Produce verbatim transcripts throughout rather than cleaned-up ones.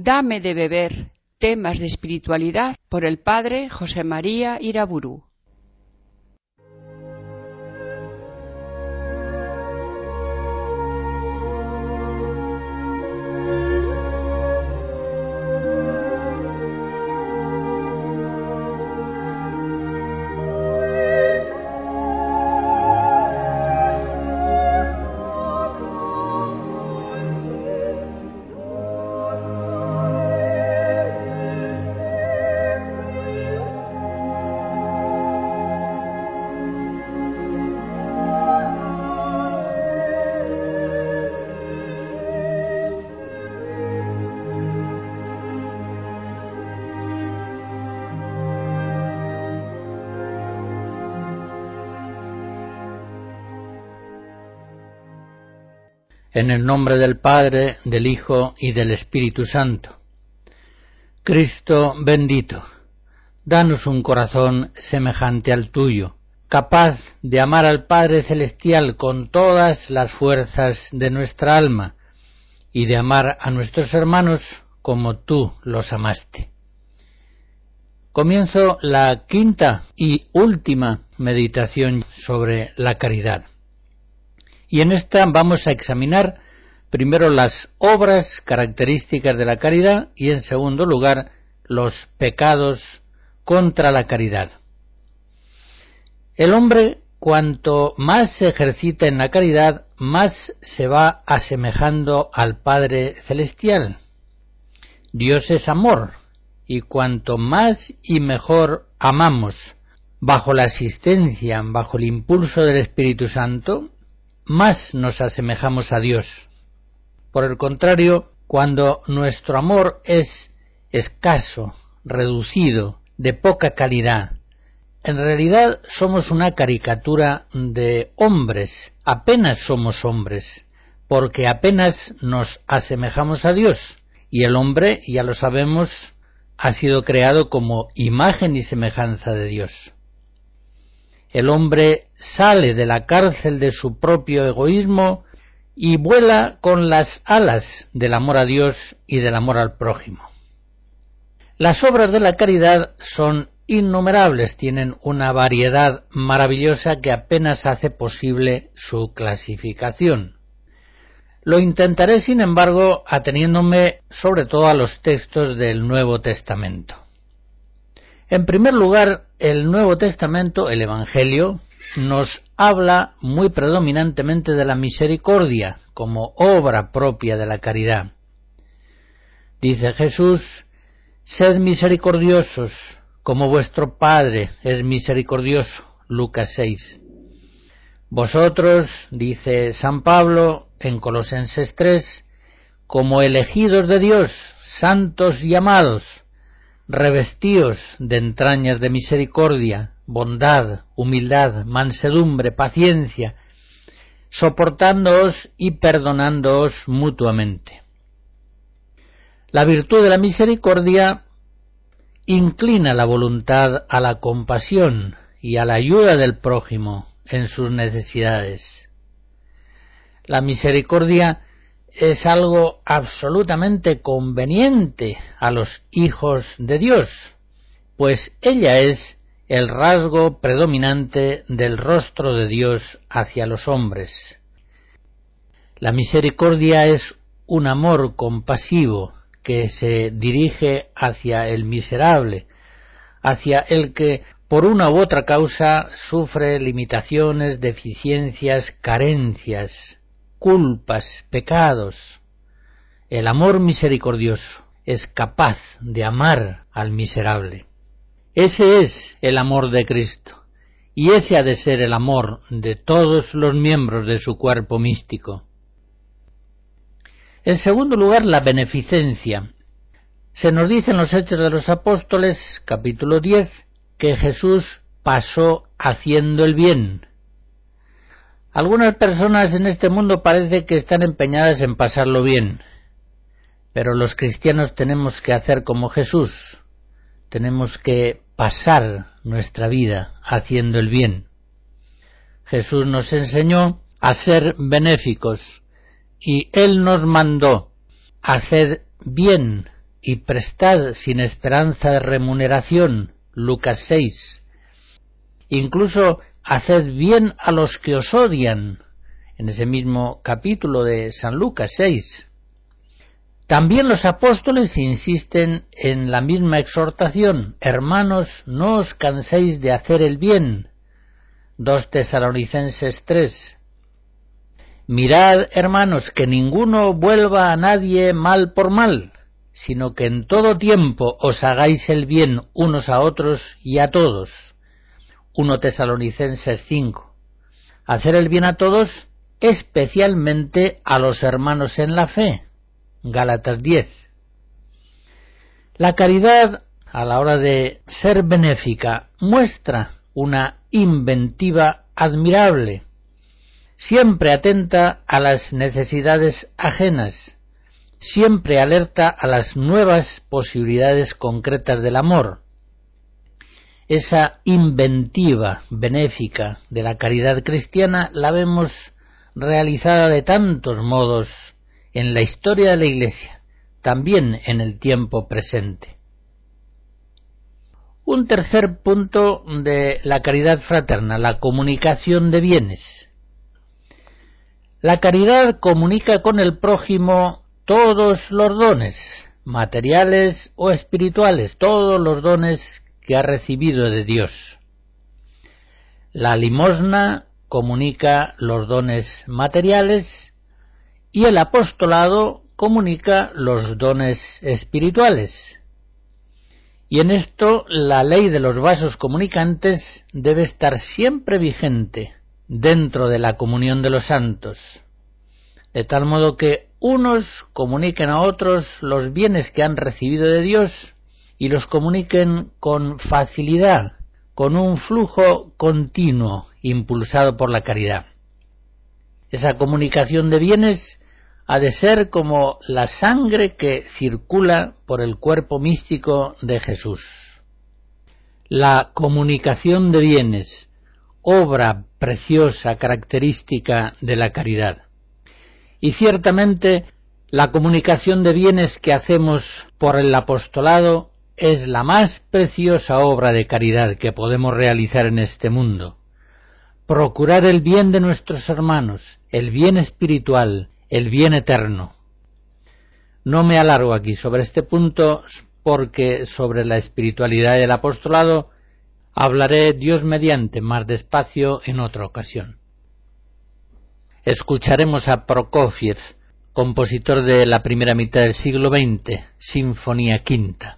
Dame de beber, temas de espiritualidad, por el padre José María Iraburu. En el nombre del Padre, del Hijo y del Espíritu Santo. Cristo bendito, danos un corazón semejante al tuyo, capaz de amar al Padre Celestial con todas las fuerzas de nuestra alma y de amar a nuestros hermanos como tú los amaste. Comienzo la quinta y última meditación sobre la caridad. Y en esta vamos a examinar primero las obras características de la caridad y en segundo lugar los pecados contra la caridad. El hombre, cuanto más se ejercita en la caridad, más se va asemejando al Padre Celestial. Dios es amor, y cuanto más y mejor amamos bajo la asistencia, bajo el impulso del Espíritu Santo, más nos asemejamos a Dios. Por el contrario, cuando nuestro amor es escaso, reducido, de poca calidad, en realidad somos una caricatura de hombres, apenas somos hombres, porque apenas nos asemejamos a Dios, y el hombre, ya lo sabemos, ha sido creado como imagen y semejanza de Dios. El hombre sale de la cárcel de su propio egoísmo y vuela con las alas del amor a Dios y del amor al prójimo. Las obras de la caridad son innumerables, tienen una variedad maravillosa que apenas hace posible su clasificación. Lo intentaré, sin embargo, ateniéndome sobre todo a los textos del Nuevo Testamento. En primer lugar, el Nuevo Testamento, el Evangelio, nos habla muy predominantemente de la misericordia como obra propia de la caridad. Dice Jesús: sed misericordiosos, como vuestro Padre es misericordioso. Lucas seis. Vosotros, dice San Pablo en Colosenses tres, como elegidos de Dios, santos y amados, revestíos de entrañas de misericordia, bondad, humildad, mansedumbre, paciencia, soportándoos y perdonándoos mutuamente. La virtud de la misericordia inclina la voluntad a la compasión y a la ayuda del prójimo en sus necesidades. La misericordia es algo absolutamente conveniente a los hijos de Dios, pues ella es el rasgo predominante del rostro de Dios hacia los hombres. La misericordia es un amor compasivo que se dirige hacia el miserable, hacia el que por una u otra causa sufre limitaciones, deficiencias, carencias, culpas, pecados. El amor misericordioso es capaz de amar al miserable. Ese es el amor de Cristo, y ese ha de ser el amor de todos los miembros de su cuerpo místico. En segundo lugar, la beneficencia. Se nos dice en los Hechos de los Apóstoles, capítulo diez, que Jesús pasó haciendo el bien. Algunas personas en este mundo parece que están empeñadas en pasarlo bien, pero los cristianos tenemos que hacer como Jesús, tenemos que pasar nuestra vida haciendo el bien. Jesús nos enseñó a ser benéficos y Él nos mandó a hacer bien y prestad sin esperanza de remuneración, Lucas seis. Incluso haced bien a los que os odian, en ese mismo capítulo de San Lucas seis. También los apóstoles insisten en la misma exhortación: hermanos, no os canséis de hacer el bien, dos Tesalonicenses tres. Mirad, hermanos, que ninguno vuelva a nadie mal por mal, sino que en todo tiempo os hagáis el bien unos a otros y a todos, primera Tesalonicenses cinco. Hacer el bien a todos, especialmente a los hermanos en la fe, Gálatas diez. La caridad, a la hora de ser benéfica, muestra una inventiva admirable, siempre atenta a las necesidades ajenas, siempre alerta a las nuevas posibilidades concretas del amor. Esa inventiva benéfica de la caridad cristiana la vemos realizada de tantos modos en la historia de la Iglesia, también en el tiempo presente. Un tercer punto de la caridad fraterna, la comunicación de bienes. La caridad comunica con el prójimo todos los dones, materiales o espirituales, todos los dones que ha recibido de Dios. La limosna comunica los dones materiales y el apostolado comunica los dones espirituales. Y en esto la ley de los vasos comunicantes debe estar siempre vigente dentro de la comunión de los santos, de tal modo que unos comuniquen a otros los bienes que han recibido de Dios y los comuniquen con facilidad, con un flujo continuo impulsado por la caridad. Esa comunicación de bienes ha de ser como la sangre que circula por el cuerpo místico de Jesús. La comunicación de bienes, obra preciosa, característica de la caridad. Y ciertamente la comunicación de bienes que hacemos por el apostolado es la más preciosa obra de caridad que podemos realizar en este mundo. Procurar el bien de nuestros hermanos, el bien espiritual, el bien eterno. No me alargo aquí sobre este punto porque sobre la espiritualidad del apostolado hablaré, Dios mediante, más despacio en otra ocasión. Escucharemos a Prokofiev, compositor de la primera mitad del siglo veinte, Sinfonía Quinta.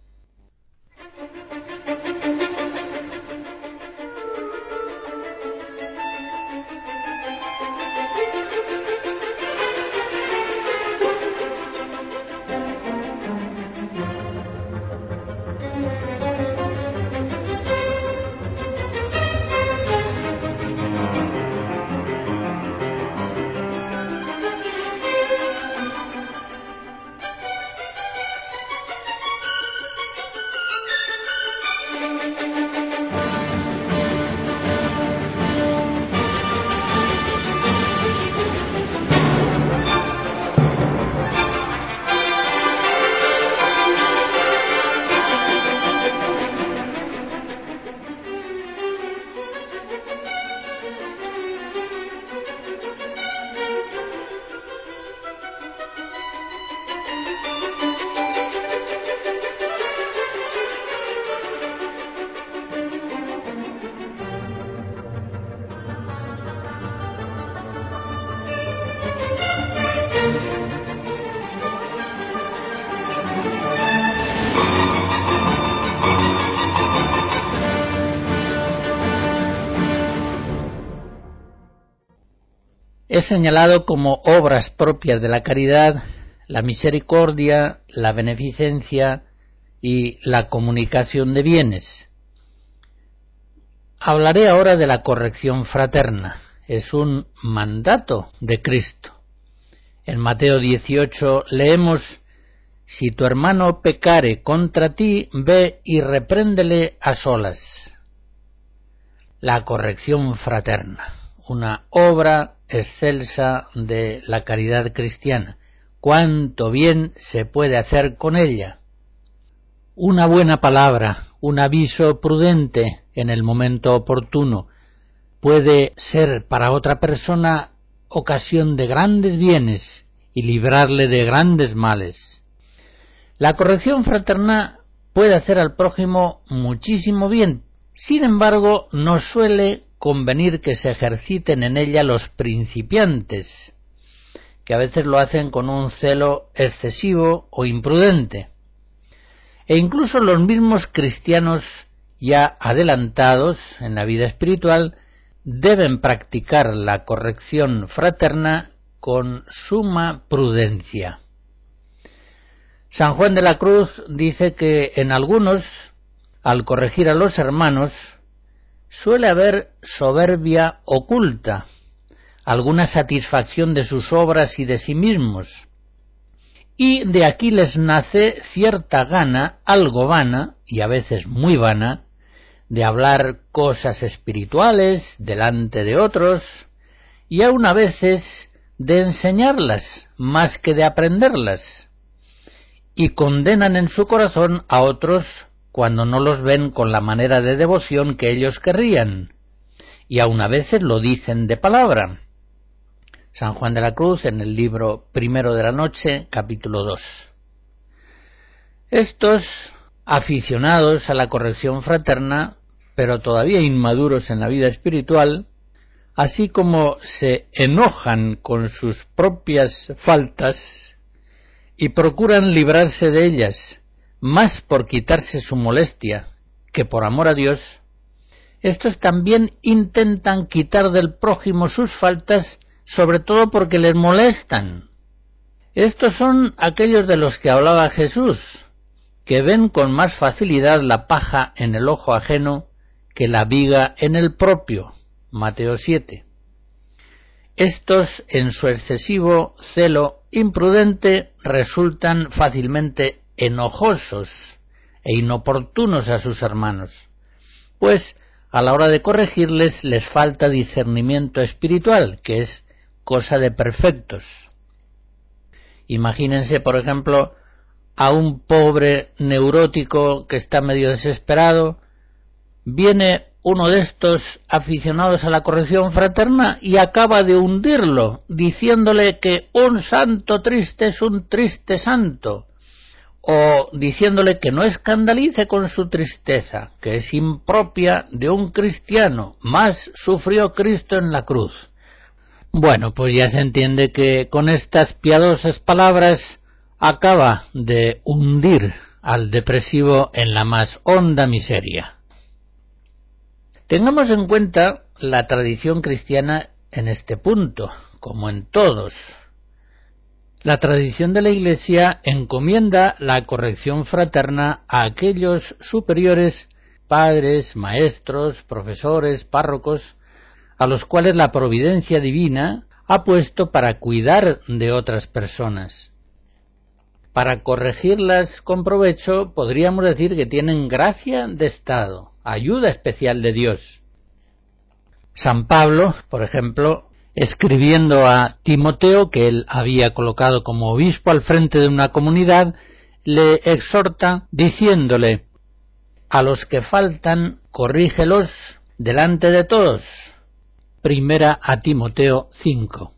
He señalado como obras propias de la caridad la misericordia, la beneficencia y la comunicación de bienes. Hablaré ahora de la corrección fraterna. Es un mandato de Cristo. En Mateo dieciocho leemos: si tu hermano pecare contra ti, ve y repréndele a solas. La corrección fraterna, una obra excelsa de la caridad cristiana, cuánto bien se puede hacer con ella. Una buena palabra, un aviso prudente en el momento oportuno, puede ser para otra persona ocasión de grandes bienes y librarle de grandes males. La corrección fraterna puede hacer al prójimo muchísimo bien. Sin embargo, no suele convenir que se ejerciten en ella los principiantes, que a veces lo hacen con un celo excesivo o imprudente. E incluso los mismos cristianos ya adelantados en la vida espiritual deben practicar la corrección fraterna con suma prudencia. San Juan de la Cruz dice que en algunos, al corregir a los hermanos, suele haber soberbia oculta, alguna satisfacción de sus obras y de sí mismos, y de aquí les nace cierta gana, algo vana, y a veces muy vana, de hablar cosas espirituales delante de otros, y aun a veces de enseñarlas más que de aprenderlas, y condenan en su corazón a otros cuando no los ven con la manera de devoción que ellos querrían, y aun a veces lo dicen de palabra. San Juan de la Cruz en el libro Primero de la Noche, capítulo dos. Estos aficionados a la corrección fraterna, pero todavía inmaduros en la vida espiritual, así como se enojan con sus propias faltas y procuran librarse de ellas, más por quitarse su molestia que por amor a Dios, estos también intentan quitar del prójimo sus faltas, sobre todo porque les molestan. Estos son aquellos de los que hablaba Jesús, que ven con más facilidad la paja en el ojo ajeno que la viga en el propio. Mateo siete. Estos, en su excesivo celo imprudente, resultan fácilmente enojosos e inoportunos a sus hermanos, pues a la hora de corregirles les falta discernimiento espiritual, que es cosa de perfectos. Imagínense, por ejemplo, a un pobre neurótico que está medio desesperado, viene uno de estos aficionados a la corrección fraterna y acaba de hundirlo, diciéndole que un santo triste es un triste santo, o diciéndole que no escandalice con su tristeza, que es impropia de un cristiano, más sufrió Cristo en la cruz. Bueno, pues ya se entiende que con estas piadosas palabras acaba de hundir al depresivo en la más honda miseria. Tengamos en cuenta la tradición cristiana en este punto, como en todos. La tradición de la Iglesia encomienda la corrección fraterna a aquellos superiores, padres, maestros, profesores, párrocos, a los cuales la providencia divina ha puesto para cuidar de otras personas. Para corregirlas con provecho, podríamos decir que tienen gracia de estado, ayuda especial de Dios. San Pablo, por ejemplo, escribiendo a Timoteo, que él había colocado como obispo al frente de una comunidad, le exhorta diciéndole: a los que faltan, corrígelos delante de todos. Primera a Timoteo cinco.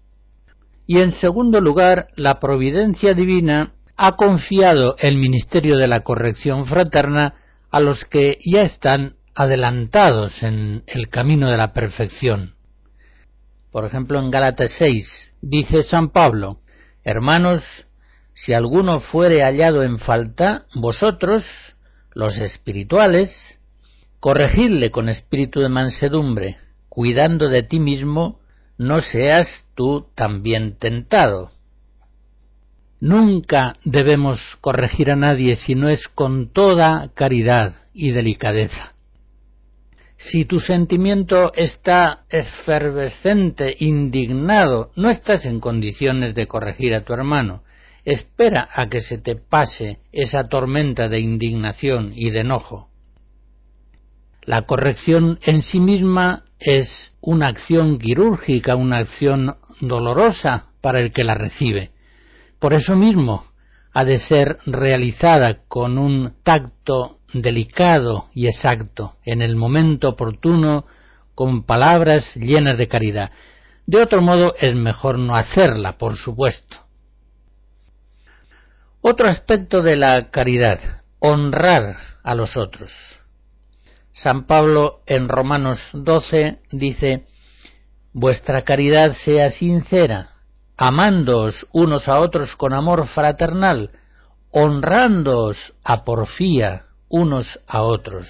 Y en segundo lugar, la providencia divina ha confiado el ministerio de la corrección fraterna a los que ya están adelantados en el camino de la perfección. Por ejemplo, en Gálatas seis dice San Pablo: hermanos, si alguno fuere hallado en falta, vosotros, los espirituales, corregidle con espíritu de mansedumbre, cuidando de ti mismo, no seas tú también tentado. Nunca debemos corregir a nadie si no es con toda caridad y delicadeza. Si tu sentimiento está efervescente, indignado, no estás en condiciones de corregir a tu hermano. Espera a que se te pase esa tormenta de indignación y de enojo. La corrección en sí misma es una acción quirúrgica, una acción dolorosa para el que la recibe, Por eso mismo ha de ser realizada con un tacto delicado y exacto, en el momento oportuno, con palabras llenas de caridad. De otro modo es mejor no hacerla, por supuesto. Otro aspecto de la caridad: honrar a los otros. San Pablo en Romanos doce dice: vuestra caridad sea sincera, amándoos unos a otros con amor fraternal, honrándoos a porfía unos a otros.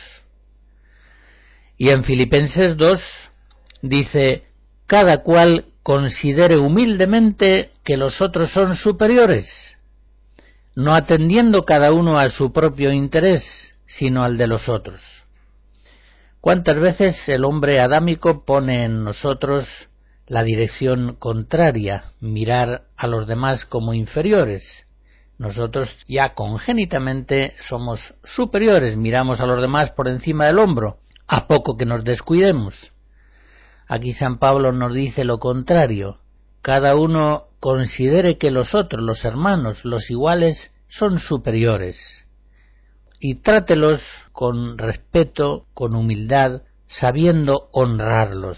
Y en Filipenses dos dice: cada cual considere humildemente que los otros son superiores, no atendiendo cada uno a su propio interés, sino al de los otros. ¿Cuántas veces el hombre adámico pone en nosotros la dirección contraria, mirar a los demás como inferiores? Nosotros ya congénitamente somos superiores, miramos a los demás por encima del hombro, a poco que nos descuidemos. Aquí San Pablo nos dice lo contrario: cada uno considere que los otros, los hermanos, los iguales, son superiores, y trátelos con respeto, con humildad, sabiendo honrarlos.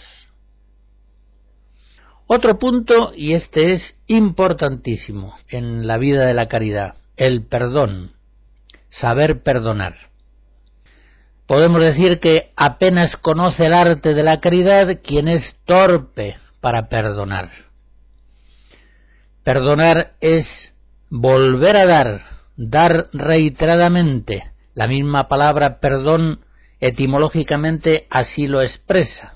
Otro punto, y este es importantísimo en la vida de la caridad: el perdón, saber perdonar. Podemos decir que apenas conoce el arte de la caridad quien es torpe para perdonar. Perdonar es volver a dar, dar reiteradamente. La misma palabra perdón etimológicamente así lo expresa.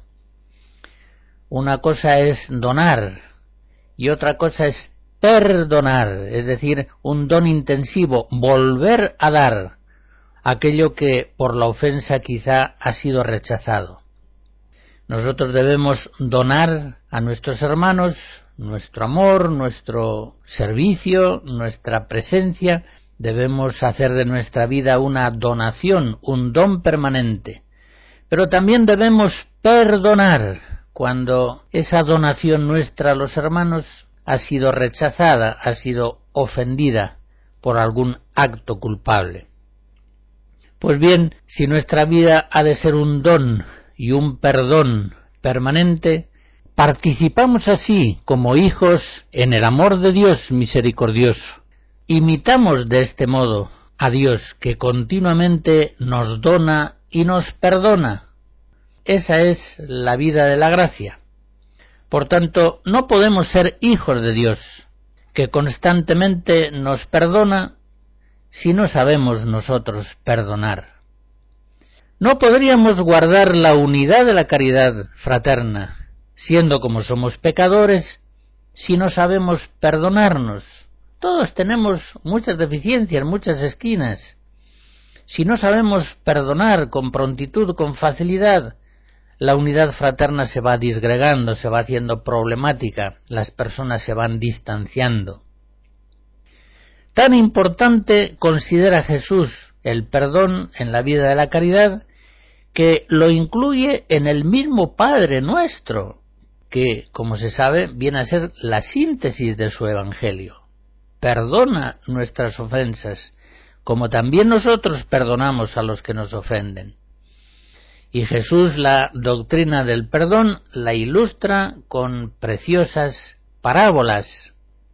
Una cosa es donar y otra cosa es perdonar, es decir, un don intensivo, volver a dar aquello que por la ofensa quizá ha sido rechazado. Nosotros debemos donar a nuestros hermanos nuestro amor, nuestro servicio, nuestra presencia. Debemos hacer de nuestra vida una donación, un don permanente. Pero también debemos perdonar cuando esa donación nuestra a los hermanos ha sido rechazada, ha sido ofendida por algún acto culpable. Pues bien, si nuestra vida ha de ser un don y un perdón permanente, participamos así como hijos en el amor de Dios misericordioso. Imitamos de este modo a Dios, que continuamente nos dona y nos perdona. Esa es la vida de la gracia. Por tanto, no podemos ser hijos de Dios, que constantemente nos perdona, si no sabemos nosotros perdonar. No podríamos guardar la unidad de la caridad fraterna, siendo como somos pecadores, si no sabemos perdonarnos. Todos tenemos muchas deficiencias, muchas esquinas. Si no sabemos perdonar con prontitud, con facilidad, la unidad fraterna se va disgregando, se va haciendo problemática, las personas se van distanciando. Tan importante considera Jesús el perdón en la vida de la caridad, que lo incluye en el mismo Padre Nuestro, que, como se sabe, viene a ser la síntesis de su Evangelio. Perdona nuestras ofensas, como también nosotros perdonamos a los que nos ofenden. Y Jesús la doctrina del perdón la ilustra con preciosas parábolas.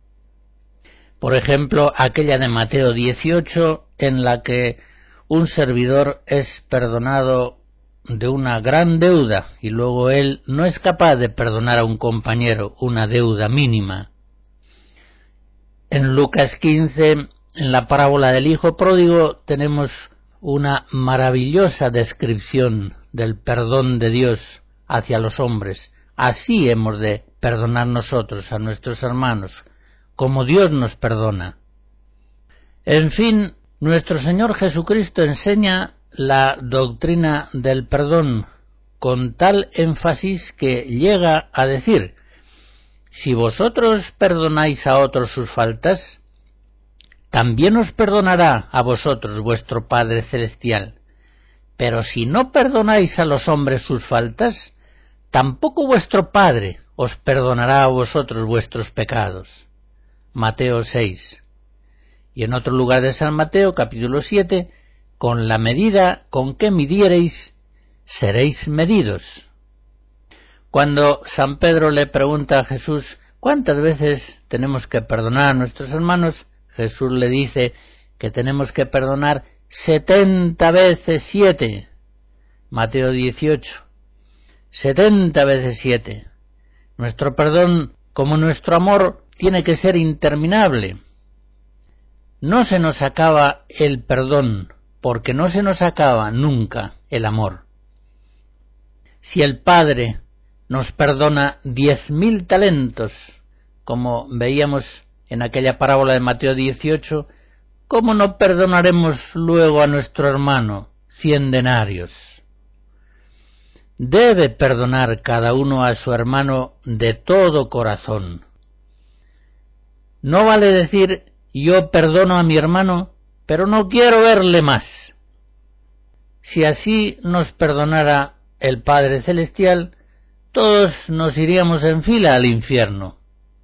Por ejemplo, aquella de Mateo dieciocho, en la que un servidor es perdonado de una gran deuda y luego él no es capaz de perdonar a un compañero una deuda mínima. En Lucas quince, en la parábola del hijo pródigo, tenemos una maravillosa descripción del perdón de Dios hacia los hombres. Así hemos de perdonar nosotros a nuestros hermanos, como Dios nos perdona. En fin, nuestro Señor Jesucristo enseña la doctrina del perdón con tal énfasis que llega a decir: si vosotros perdonáis a otros sus faltas, también os perdonará a vosotros vuestro Padre Celestial. Pero si no perdonáis a los hombres sus faltas, tampoco vuestro Padre os perdonará a vosotros vuestros pecados. Mateo seis. Y en otro lugar de San Mateo, capítulo siete, con la medida con que midiereis, seréis medidos. Cuando San Pedro le pregunta a Jesús cuántas veces tenemos que perdonar a nuestros hermanos, Jesús le dice que tenemos que perdonar setenta veces siete. Mateo dieciocho. Setenta veces siete. Nuestro perdón, como nuestro amor, tiene que ser interminable. No se nos acaba el perdón, porque no se nos acaba nunca el amor. Si el Padre nos perdona diez mil talentos, como veíamos en aquella parábola de Mateo dieciocho, ¿cómo no perdonaremos luego a nuestro hermano cien denarios? Debe perdonar cada uno a su hermano de todo corazón. No vale decir, yo perdono a mi hermano, pero no quiero verle más. Si así nos perdonara el Padre Celestial, todos nos iríamos en fila al infierno.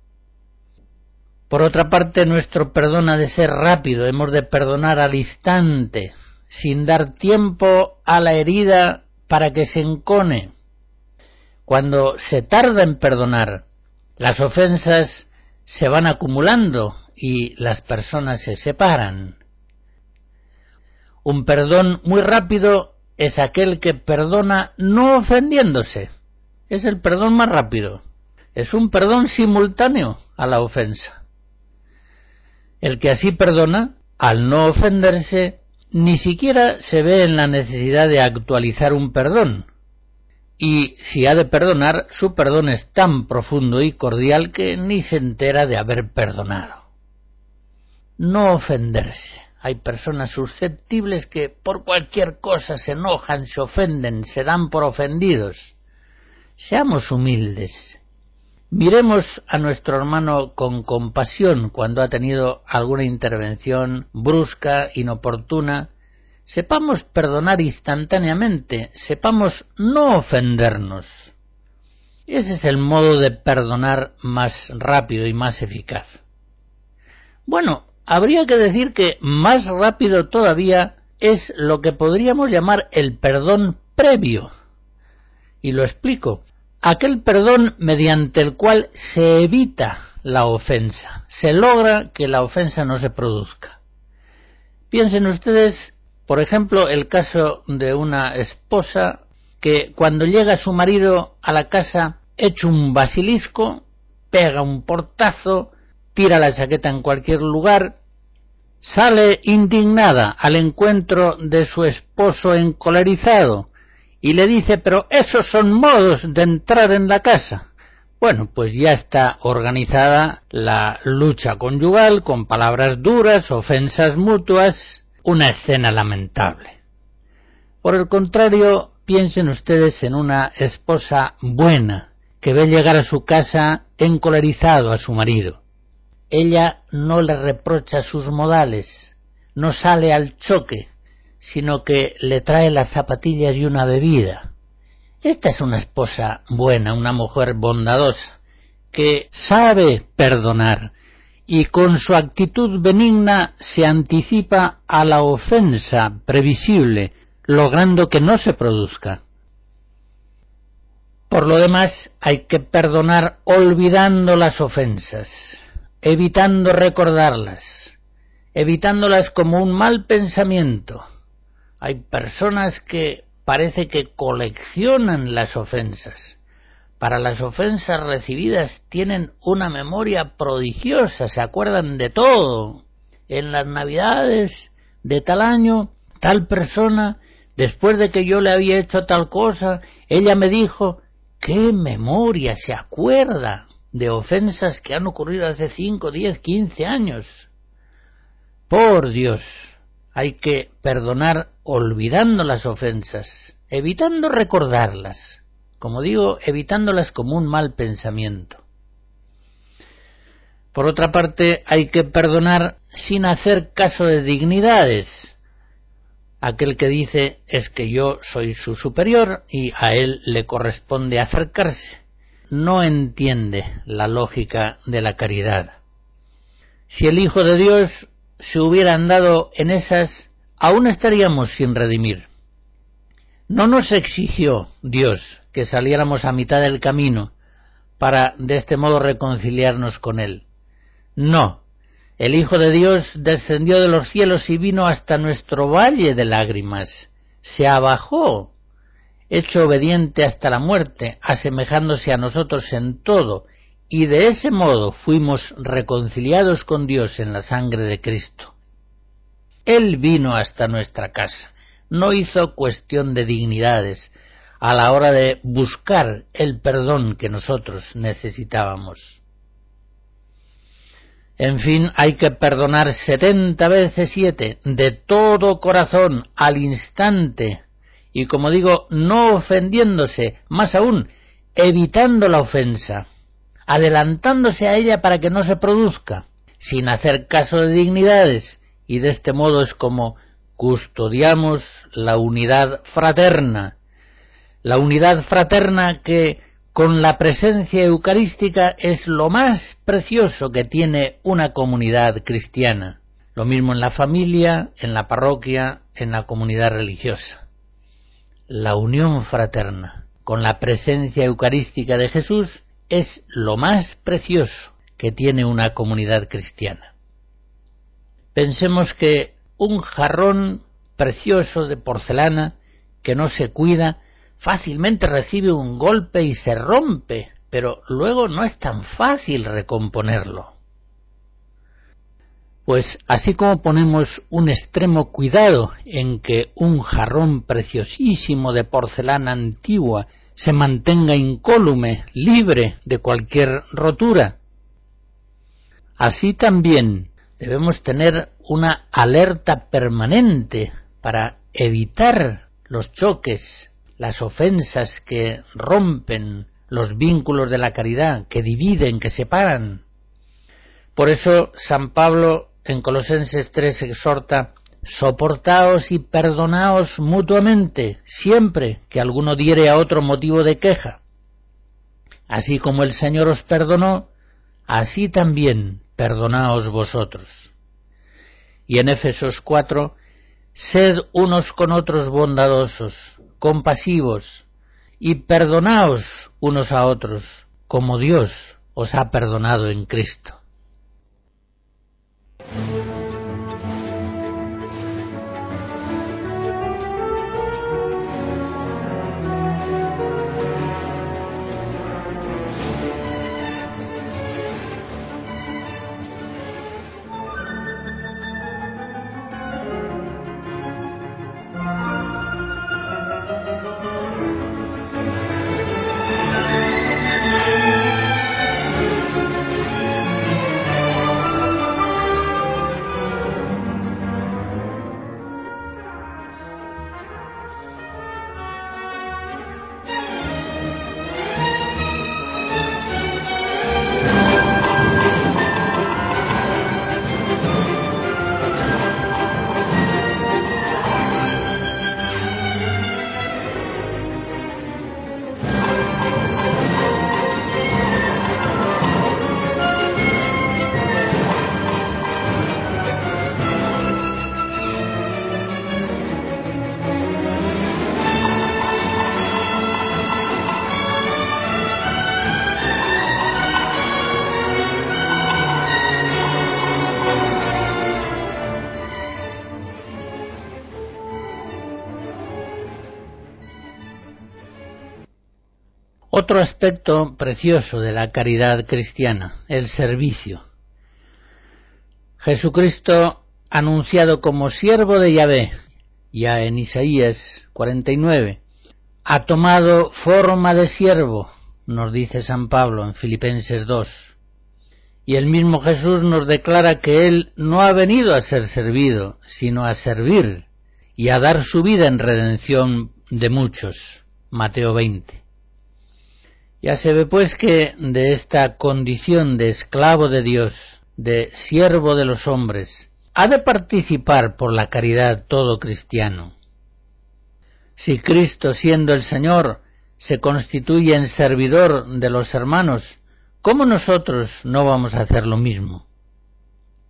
Por otra parte, nuestro perdón ha de ser rápido, hemos de perdonar al instante, sin dar tiempo a la herida para que se encone. Cuando se tarda en perdonar, las ofensas se van acumulando y las personas se separan. Un perdón muy rápido es aquel que perdona no ofendiéndose. Es el perdón más rápido. Es un perdón simultáneo a la ofensa. El que así perdona, al no ofenderse, ni siquiera se ve en la necesidad de actualizar un perdón. Y si ha de perdonar, su perdón es tan profundo y cordial que ni se entera de haber perdonado. No ofenderse. Hay personas susceptibles que por cualquier cosa se enojan, se ofenden, se dan por ofendidos. Seamos humildes. Miremos a nuestro hermano con compasión cuando ha tenido alguna intervención brusca, inoportuna. Sepamos perdonar instantáneamente, sepamos no ofendernos. Ese es el modo de perdonar más rápido y más eficaz. Bueno, habría que decir que más rápido todavía es lo que podríamos llamar el perdón previo. Y lo explico. Aquel perdón mediante el cual se evita la ofensa, se logra que la ofensa no se produzca. Piensen ustedes, por ejemplo, el caso de una esposa que cuando llega su marido a la casa hecho un basilisco, pega un portazo, tira la chaqueta en cualquier lugar, sale indignada al encuentro de su esposo encolerizado y le dice, pero esos son modos de entrar en la casa. Bueno, pues ya está organizada la lucha conyugal con palabras duras, ofensas mutuas, una escena lamentable. Por el contrario, piensen ustedes en una esposa buena que ve llegar a su casa encolerizado a su marido. Ella no le reprocha sus modales, no sale al choque, sino que le trae las zapatillas y una bebida. Esta es una esposa buena, una mujer bondadosa, que sabe perdonar y con su actitud benigna se anticipa a la ofensa previsible, logrando que no se produzca. Por lo demás, hay que perdonar olvidando las ofensas, evitando recordarlas, evitándolas como un mal pensamiento. Hay personas que parece que coleccionan las ofensas. Para las ofensas recibidas tienen una memoria prodigiosa, se acuerdan de todo. En las Navidades de tal año, tal persona, después de que yo le había hecho tal cosa, ella me dijo, ¡qué memoria! Se acuerda de ofensas que han ocurrido hace cinco, diez, quince años. Por Dios, hay que perdonar olvidando las ofensas, evitando recordarlas, como digo, evitándolas como un mal pensamiento. Por otra parte, hay que perdonar sin hacer caso de dignidades. Aquel que dice es que yo soy su superior y a él le corresponde acercarse, no entiende la lógica de la caridad. Si el Hijo de Dios se hubiera andado en esas, aún estaríamos sin redimir. No nos exigió Dios que saliéramos a mitad del camino para de este modo reconciliarnos con Él. No, el Hijo de Dios descendió de los cielos y vino hasta nuestro valle de lágrimas. Se abajó, hecho obediente hasta la muerte, asemejándose a nosotros en todo, y de ese modo fuimos reconciliados con Dios en la sangre de Cristo. Él vino hasta nuestra casa, no hizo cuestión de dignidades a la hora de buscar el perdón que nosotros necesitábamos. En fin, hay que perdonar setenta veces siete, de todo corazón, al instante, y como digo, no ofendiéndose, más aún, evitando la ofensa, adelantándose a ella para que no se produzca, sin hacer caso de dignidades, y de este modo es como custodiamos la unidad fraterna, la unidad fraterna que con la presencia eucarística es lo más precioso que tiene una comunidad cristiana. Lo mismo en la familia, en la parroquia, en la comunidad religiosa. La unión fraterna con la presencia eucarística de Jesús es lo más precioso que tiene una comunidad cristiana. Pensemos que un jarrón precioso de porcelana que no se cuida fácilmente recibe un golpe y se rompe, pero luego no es tan fácil recomponerlo. Pues así como ponemos un extremo cuidado en que un jarrón preciosísimo de porcelana antigua se mantenga incólume, libre de cualquier rotura, así también debemos tener una alerta permanente para evitar los choques, las ofensas que rompen los vínculos de la caridad, que dividen, que separan. Por eso San Pablo en Colosenses tres exhorta: soportaos y perdonaos mutuamente, siempre que alguno diere a otro motivo de queja. Así como el Señor os perdonó, así también perdonaos vosotros. Y en Éfesos cuatro, sed unos con otros bondadosos, compasivos, y perdonaos unos a otros, como Dios os ha perdonado en Cristo. Otro aspecto precioso de la caridad cristiana, el servicio. Jesucristo, anunciado como siervo de Yahvé, ya en Isaías cuarenta y nueve, ha tomado forma de siervo, nos dice San Pablo en Filipenses dos. Y el mismo Jesús nos declara que Él no ha venido a ser servido, sino a servir y a dar su vida en redención de muchos. Mateo veinte. Ya se ve pues que de esta condición de esclavo de Dios, de siervo de los hombres, ha de participar por la caridad todo cristiano. Si Cristo, siendo el Señor, se constituye en servidor de los hermanos, ¿cómo nosotros no vamos a hacer lo mismo?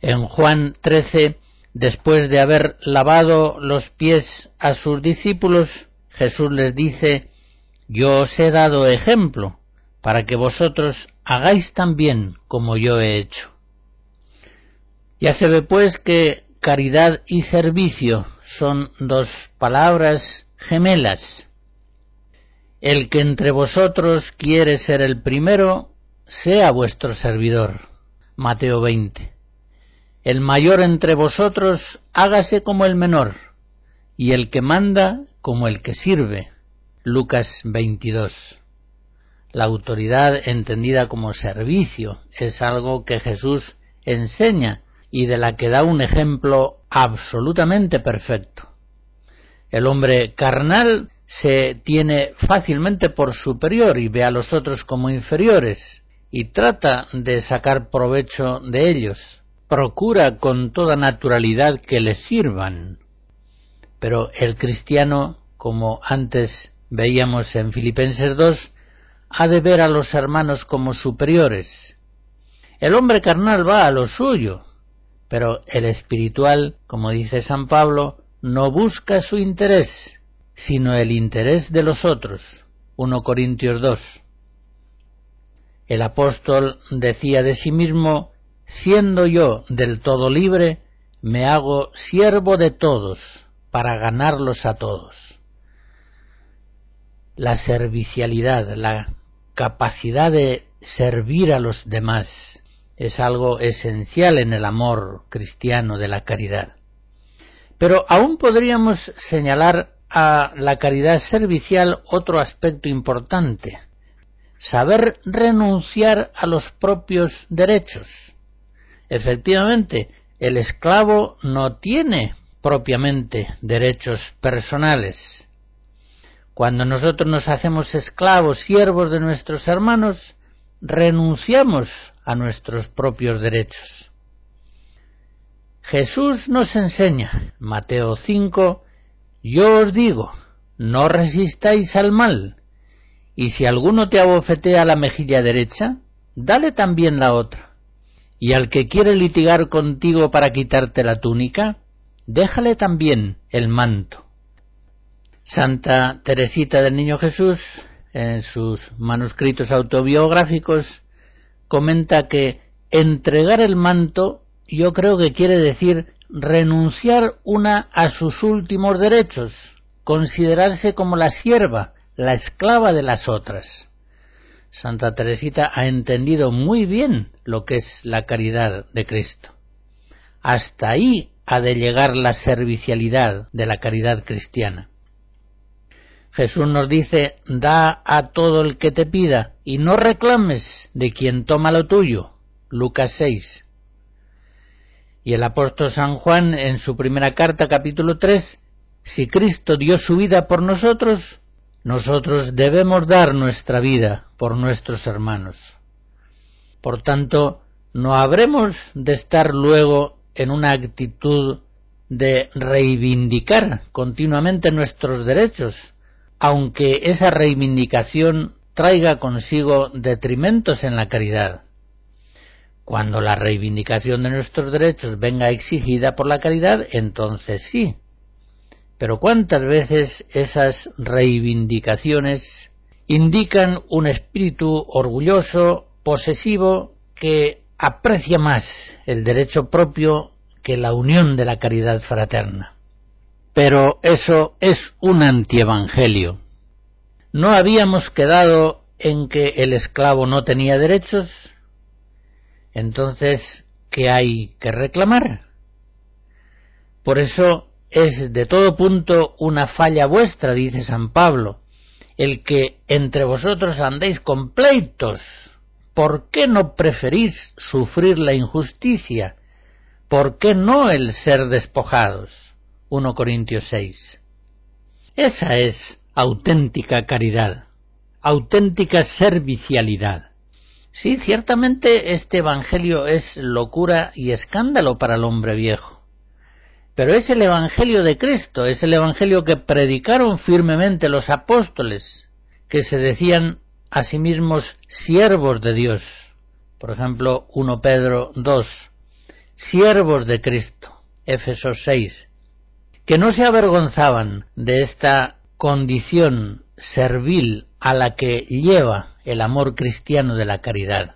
En Juan trece, después de haber lavado los pies a sus discípulos, Jesús les dice: yo os he dado ejemplo, para que vosotros hagáis también como yo he hecho. Ya se ve pues que caridad y servicio son dos palabras gemelas. El que entre vosotros quiere ser el primero, sea vuestro servidor. Mateo veinte. El mayor entre vosotros hágase como el menor, y el que manda como el que sirve. Lucas veintidós. La autoridad entendida como servicio es algo que Jesús enseña y de la que da un ejemplo absolutamente perfecto. El hombre carnal se tiene fácilmente por superior y ve a los otros como inferiores y trata de sacar provecho de ellos. Procura con toda naturalidad que les sirvan. Pero el cristiano, como antes veíamos en Filipenses dos, ha de ver a los hermanos como superiores. El hombre carnal va a lo suyo, pero el espiritual, como dice San Pablo, no busca su interés, sino el interés de los otros. primera Corintios dos. El apóstol decía de sí mismo: siendo yo del todo libre, me hago siervo de todos, para ganarlos a todos. La servicialidad, la capacidad de servir a los demás, es algo esencial en el amor cristiano de la caridad. Pero aún podríamos señalar a la caridad servicial otro aspecto importante: saber renunciar a los propios derechos. Efectivamente, el esclavo no tiene propiamente derechos personales. Cuando nosotros nos hacemos esclavos, siervos de nuestros hermanos, renunciamos a nuestros propios derechos. Jesús nos enseña, Mateo cinco, yo os digo, no resistáis al mal, y si alguno te abofetea la mejilla derecha, dale también la otra. Y al que quiere litigar contigo para quitarte la túnica, déjale también el manto. Santa Teresita del Niño Jesús, en sus manuscritos autobiográficos, comenta que entregar el manto, yo creo que quiere decir renunciar una a sus últimos derechos, considerarse como la sierva, la esclava de las otras. Santa Teresita ha entendido muy bien lo que es la caridad de Cristo. Hasta ahí ha de llegar la servicialidad de la caridad cristiana. Jesús nos dice: da a todo el que te pida y no reclames de quien toma lo tuyo. Lucas seis. Y el apóstol San Juan, en su primera carta, capítulo tres, si Cristo dio su vida por nosotros, nosotros debemos dar nuestra vida por nuestros hermanos. Por tanto, no habremos de estar luego en una actitud de reivindicar continuamente nuestros derechos, aunque esa reivindicación traiga consigo detrimentos en la caridad. Cuando la reivindicación de nuestros derechos venga exigida por la caridad, entonces sí. Pero ¿cuántas veces esas reivindicaciones indican un espíritu orgulloso, posesivo, que aprecia más el derecho propio que la unión de la caridad fraterna? Pero eso es un antievangelio. ¿No habíamos quedado en que el esclavo no tenía derechos? Entonces, ¿qué hay que reclamar? Por eso es de todo punto una falla vuestra, dice San Pablo, el que entre vosotros andéis con pleitos. ¿Por qué no preferís sufrir la injusticia? ¿Por qué no el ser despojados? primera Corintios seis. Esa es auténtica caridad, auténtica servicialidad. Sí, ciertamente este evangelio es locura y escándalo para el hombre viejo, pero es el evangelio de Cristo, es el evangelio que predicaron firmemente los apóstoles, que se decían a sí mismos siervos de Dios. Por ejemplo, primera Pedro dos, siervos de Cristo, Éfesos seis, que no se avergonzaban de esta condición servil a la que lleva el amor cristiano de la caridad.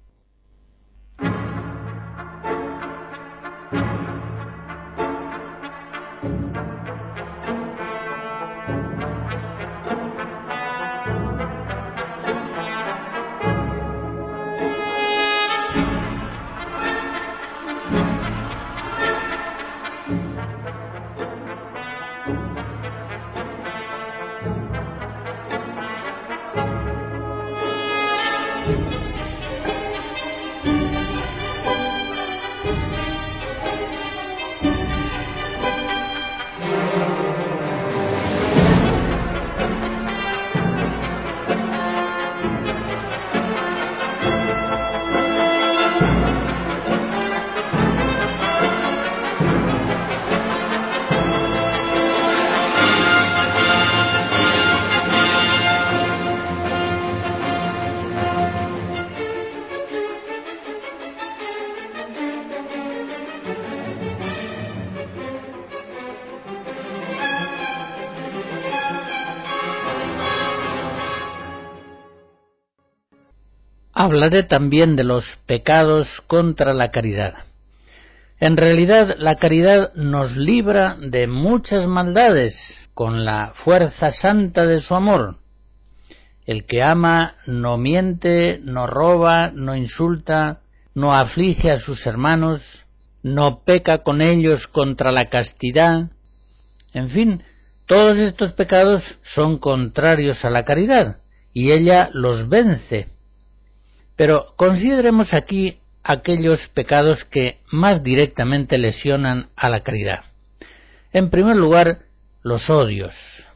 Hablaré también de los pecados contra la caridad. En realidad, la caridad nos libra de muchas maldades con la fuerza santa de su amor. El que ama no miente, no roba, no insulta, no aflige a sus hermanos, no peca con ellos contra la castidad. En fin, todos estos pecados son contrarios a la caridad, y ella los vence. Pero consideremos aquí aquellos pecados que más directamente lesionan a la caridad. En primer lugar, los odios.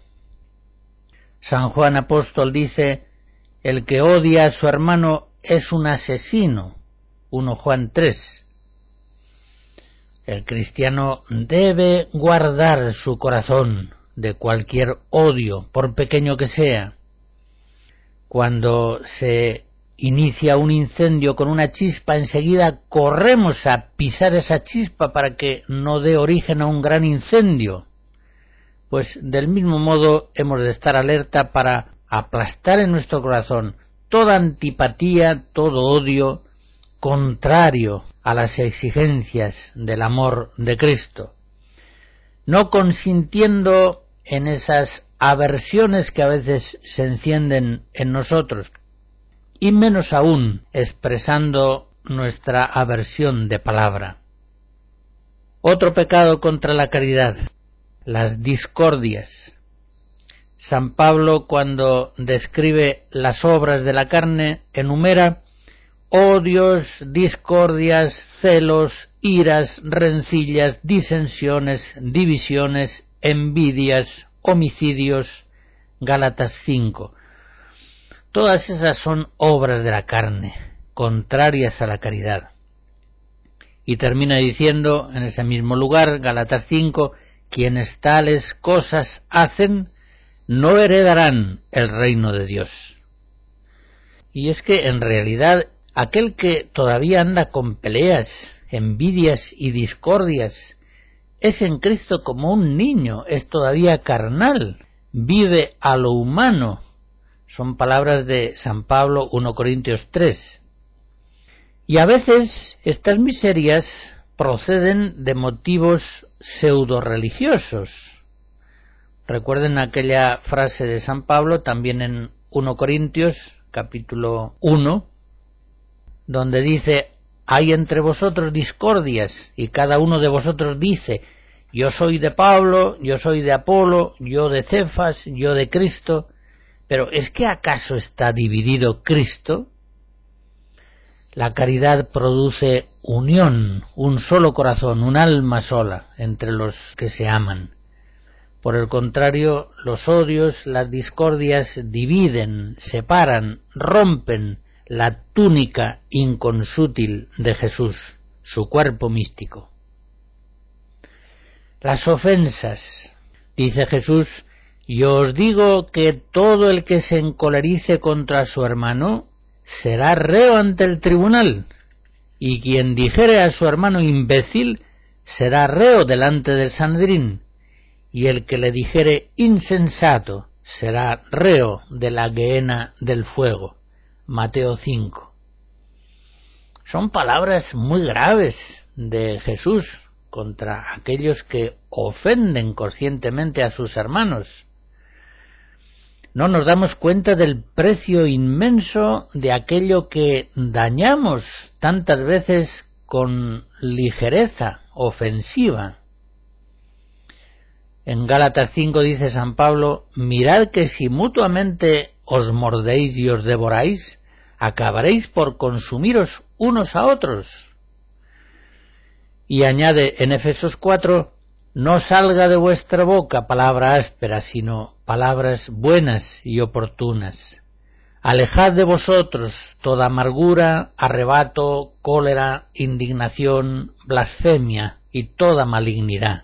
San Juan Apóstol dice: el que odia a su hermano es un asesino. primero Juan tres. El cristiano debe guardar su corazón de cualquier odio, por pequeño que sea. Cuando se inicia un incendio con una chispa, enseguida corremos a pisar esa chispa para que no dé origen a un gran incendio. Pues del mismo modo hemos de estar alerta para aplastar en nuestro corazón toda antipatía, todo odio contrario a las exigencias del amor de Cristo, no consintiendo en esas aversiones que a veces se encienden en nosotros, y menos aún expresando nuestra aversión de palabra. Otro pecado contra la caridad: las discordias. San Pablo, cuando describe las obras de la carne, enumera odios, discordias, celos, iras, rencillas, disensiones, divisiones, envidias, homicidios. Gálatas cinco. Todas esas son obras de la carne, contrarias a la caridad. Y termina diciendo en ese mismo lugar, Gálatas cinco, quienes tales cosas hacen no heredarán el reino de Dios. Y es que en realidad aquel que todavía anda con peleas, envidias y discordias es en Cristo como un niño, es todavía carnal, vive a lo humano. Son palabras de San Pablo, primero Corintios tres. Y a veces estas miserias proceden de motivos pseudo-religiosos. Recuerden aquella frase de San Pablo, también en primero Corintios, capítulo uno, donde dice: hay entre vosotros discordias, y cada uno de vosotros dice: yo soy de Pablo, yo soy de Apolo, yo de Cefas, yo de Cristo. Pero ¿es que acaso está dividido Cristo? La caridad produce unión, un solo corazón, un alma sola entre los que se aman. Por el contrario, los odios, las discordias dividen, separan, rompen la túnica inconsútil de Jesús, su cuerpo místico. Las ofensas. Dice Jesús: yo os digo que todo el que se encolerice contra su hermano será reo ante el tribunal. y quien dijere a su hermano imbécil será reo delante del Sanedrín, y el que le dijere insensato será reo de la gehenna del fuego. Mateo cinco. Son palabras muy graves de Jesús contra aquellos que ofenden conscientemente a sus hermanos. No nos damos cuenta del precio inmenso de aquello que dañamos tantas veces con ligereza ofensiva. En Gálatas cinco dice San Pablo: mirad que si mutuamente os mordéis y os devoráis, acabaréis por consumiros unos a otros. Y añade en Efesios cuatro: no salga de vuestra boca palabra áspera, sino palabras buenas y oportunas. Alejad de vosotros toda amargura, arrebato, cólera, indignación, blasfemia y toda malignidad.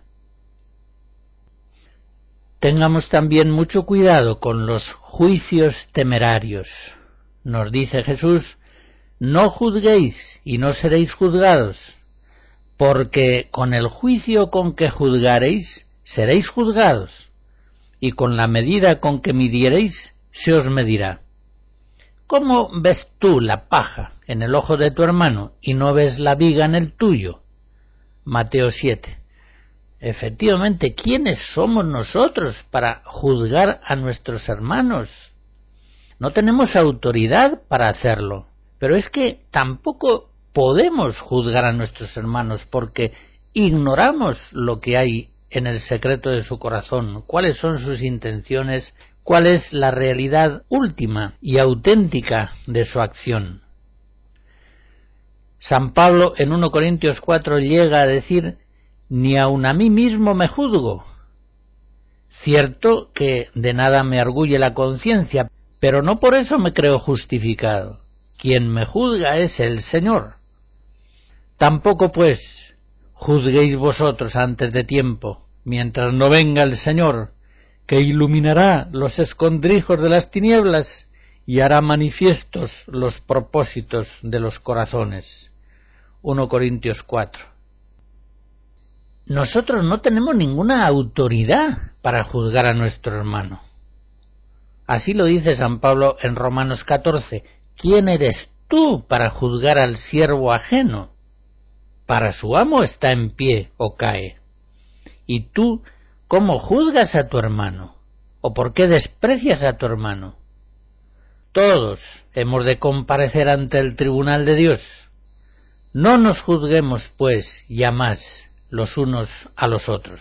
Tengamos también mucho cuidado con los juicios temerarios. Nos dice Jesús: no juzguéis y no seréis juzgados, porque con el juicio con que juzgareis seréis juzgados, y con la medida con que midiereis se os medirá. ¿Cómo ves tú la paja en el ojo de tu hermano y no ves la viga en el tuyo? Mateo siete. Efectivamente, ¿quiénes somos nosotros para juzgar a nuestros hermanos? No tenemos autoridad para hacerlo, pero es que tampoco podemos juzgar a nuestros hermanos porque ignoramos lo que hay en el secreto de su corazón, cuáles son sus intenciones, cuál es la realidad última y auténtica de su acción. San Pablo en primera Corintios cuatro llega a decir: ni aun a mí mismo me juzgo. Cierto que de nada me arguye la conciencia, pero no por eso me creo justificado. Quien me juzga es el Señor. Tampoco, pues, juzguéis vosotros antes de tiempo, mientras no venga el Señor, que iluminará los escondrijos de las tinieblas y hará manifiestos los propósitos de los corazones. primera Corintios cuatro. Nosotros no tenemos ninguna autoridad para juzgar a nuestro hermano. Así lo dice San Pablo en Romanos catorce. ¿Quién eres tú para juzgar al siervo ajeno? Para su amo está en pie o cae. ¿Y tú cómo juzgas a tu hermano? ¿O por qué desprecias a tu hermano? Todos hemos de comparecer ante el tribunal de Dios. No nos juzguemos, pues, ya más los unos a los otros.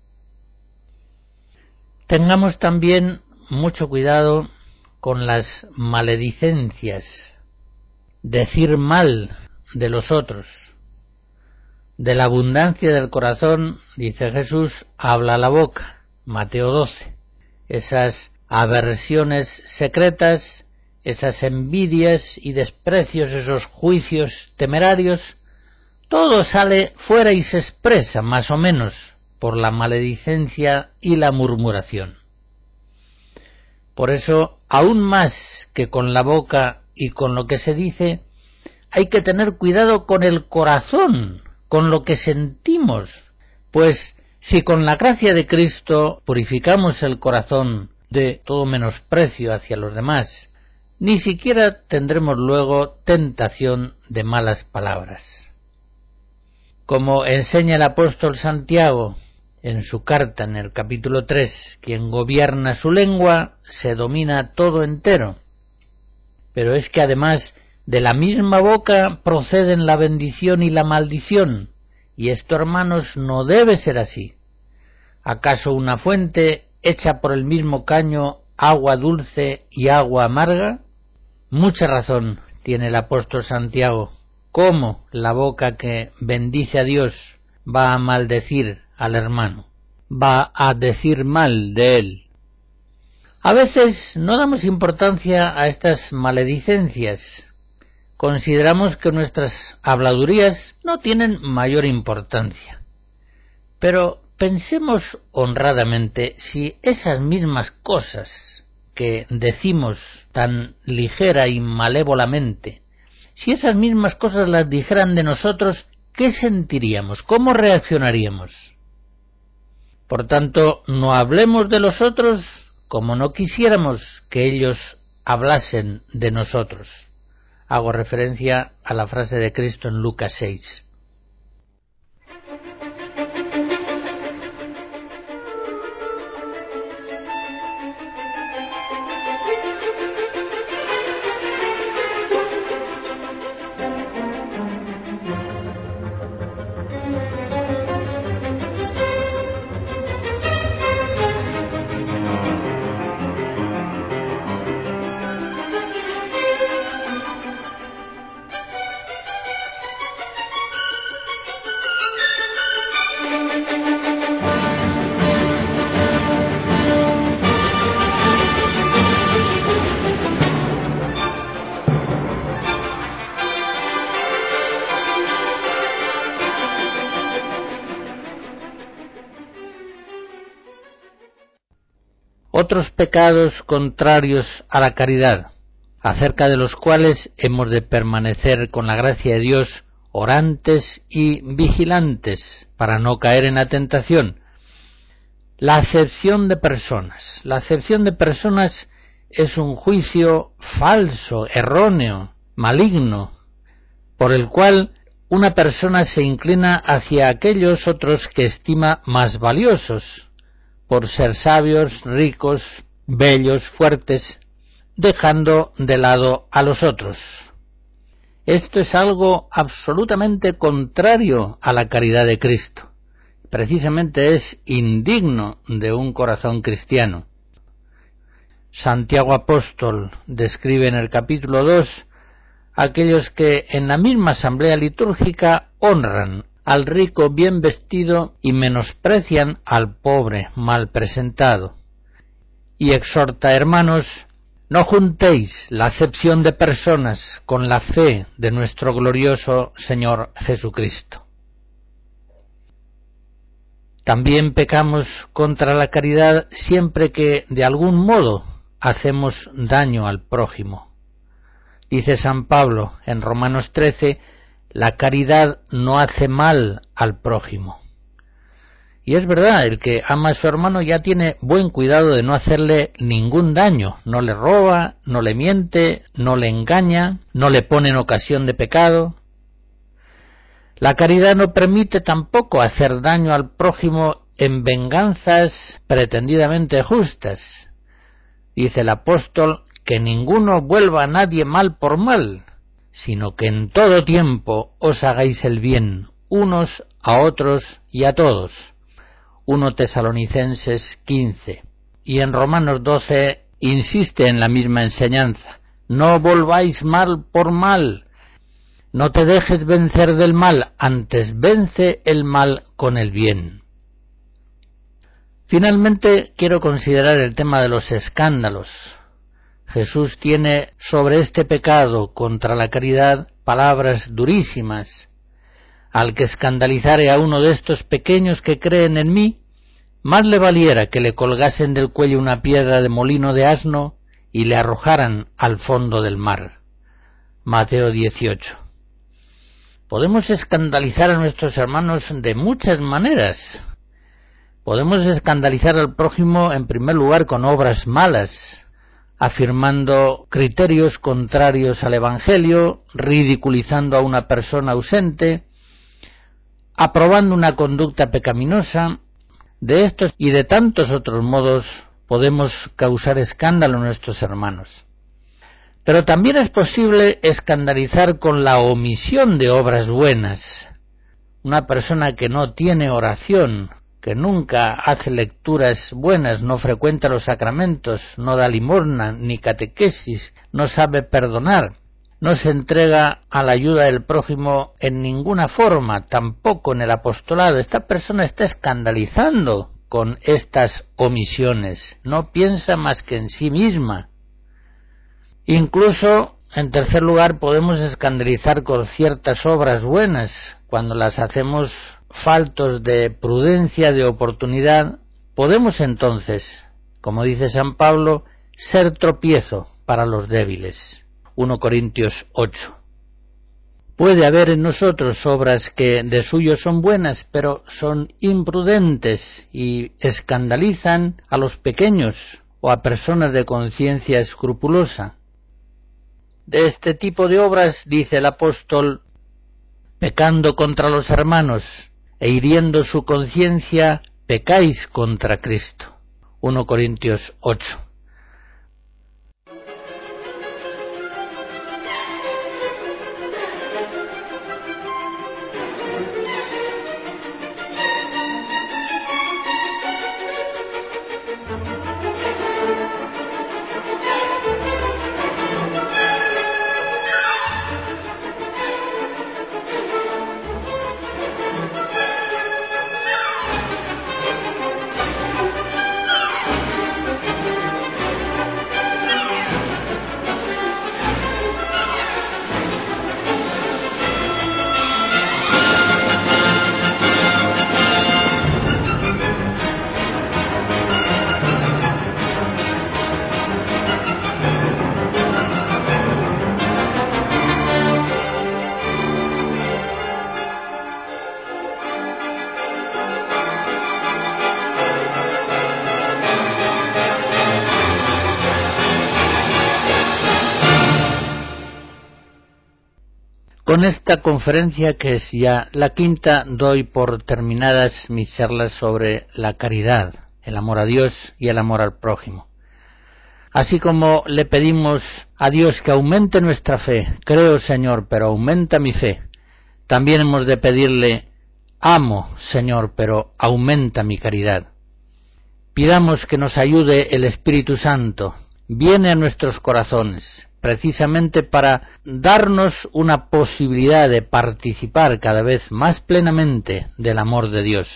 Tengamos también mucho cuidado con las maledicencias, decir mal de los otros. De la abundancia del corazón, dice Jesús, habla la boca. Mateo doce. Esas aversiones secretas, esas envidias y desprecios, esos juicios temerarios, todo sale fuera y se expresa más o menos por la maledicencia y la murmuración. Por eso, aún más que con la boca y con lo que se dice, hay que tener cuidado con el corazón, con lo que sentimos, pues si con la gracia de Cristo purificamos el corazón de todo menosprecio hacia los demás, ni siquiera tendremos luego tentación de malas palabras. Como enseña el apóstol Santiago en su carta en el capítulo tres, quien gobierna su lengua se domina todo entero. Pero es que además de la misma boca proceden la bendición y la maldición, y esto, hermanos, no debe ser así. ¿Acaso una fuente echa por el mismo caño agua dulce y agua amarga? Mucha razón tiene el apóstol Santiago. ¿Cómo la boca que bendice a Dios va a maldecir al hermano? Va a decir mal de él. A veces no damos importancia a estas maledicencias. Consideramos que nuestras habladurías no tienen mayor importancia. Pero pensemos honradamente si esas mismas cosas que decimos tan ligera y malévolamente, Si esas mismas cosas las dijeran de nosotros, ¿qué sentiríamos? ¿Cómo reaccionaríamos? Por tanto, no hablemos de los otros como no quisiéramos que ellos hablasen de nosotros. Hago referencia a la frase de Cristo en Lucas seis. Otros pecados contrarios a la caridad, acerca de los cuales hemos de permanecer con la gracia de Dios orantes y vigilantes para no caer en la tentación. La acepción de personas. La acepción de personas es un juicio falso, erróneo, maligno, por el cual una persona se inclina hacia aquellos otros que estima más valiosos, por ser sabios, ricos, bellos, fuertes, dejando de lado a los otros. Esto es algo absolutamente contrario a la caridad de Cristo. Precisamente es indigno de un corazón cristiano. Santiago Apóstol describe en el capítulo dos aquellos que en la misma asamblea litúrgica honran al rico bien vestido y menosprecian al pobre mal presentado. Y exhorta, hermanos, no juntéis la acepción de personas con la fe de nuestro glorioso Señor Jesucristo. También pecamos contra la caridad siempre que de algún modo hacemos daño al prójimo. Dice San Pablo en Romanos trece, la caridad no hace mal al prójimo. Y es verdad, el que ama a su hermano ya tiene buen cuidado de no hacerle ningún daño, no le roba, no le miente, no le engaña, no le pone en ocasión de pecado. La caridad no permite tampoco hacer daño al prójimo en venganzas pretendidamente justas. Dice el apóstol que ninguno vuelva a nadie mal por mal, sino que en todo tiempo os hagáis el bien, unos a otros y a todos. primero Tesalonicenses quince. Y en Romanos doce insiste en la misma enseñanza. No volváis mal por mal, no te dejes vencer del mal, antes vence el mal con el bien. Finalmente quiero considerar el tema de los escándalos. Jesús tiene sobre este pecado contra la caridad palabras durísimas. Al que escandalizare a uno de estos pequeños que creen en mí, más le valiera que le colgasen del cuello una piedra de molino de asno y le arrojaran al fondo del mar. Mateo dieciocho. Podemos escandalizar a nuestros hermanos de muchas maneras. Podemos escandalizar al prójimo en primer lugar con obras malas, afirmando criterios contrarios al Evangelio, ridiculizando a una persona ausente, aprobando una conducta pecaminosa. De estos y de tantos otros modos podemos causar escándalo a nuestros hermanos. Pero también es posible escandalizar con la omisión de obras buenas. Una persona que no tiene oración, que nunca hace lecturas buenas, no frecuenta los sacramentos, no da limosna ni catequesis, no sabe perdonar, no se entrega a la ayuda del prójimo en ninguna forma, tampoco en el apostolado. Esta persona está escandalizando con estas omisiones, no piensa más que en sí misma. Incluso, en tercer lugar, podemos escandalizar con ciertas obras buenas, cuando las hacemos faltos de prudencia, de oportunidad. Podemos entonces, como dice San Pablo, ser tropiezo para los débiles. primero Corintios ocho. Puede haber en nosotros obras que de suyo son buenas, pero son imprudentes y escandalizan a los pequeños o a personas de conciencia escrupulosa. De este tipo de obras, dice el apóstol, pecando contra los hermanos e hiriendo su conciencia, pecáis contra Cristo. primera Corintios ocho. Con esta conferencia, que es ya la quinta, doy por terminadas mis charlas sobre la caridad, el amor a Dios y el amor al prójimo. Así como le pedimos a Dios que aumente nuestra fe, creo, Señor, pero aumenta mi fe, también hemos de pedirle, amo, Señor, pero aumenta mi caridad. Pidamos que nos ayude el Espíritu Santo, viene a nuestros corazones, precisamente para darnos una posibilidad de participar cada vez más plenamente del amor de Dios.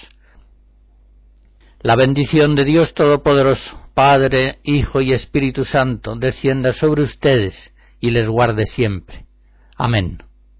La bendición de Dios Todopoderoso, Padre, Hijo y Espíritu Santo, descienda sobre ustedes y les guarde siempre. Amén.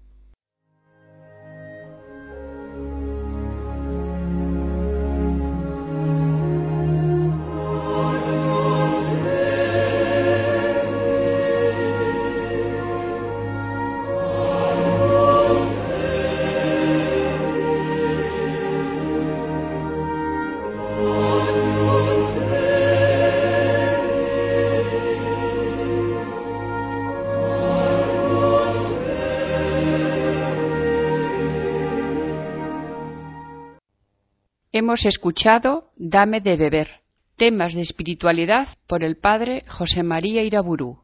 Hemos escuchado Dame de beber, temas de espiritualidad por el padre José María Iraburu.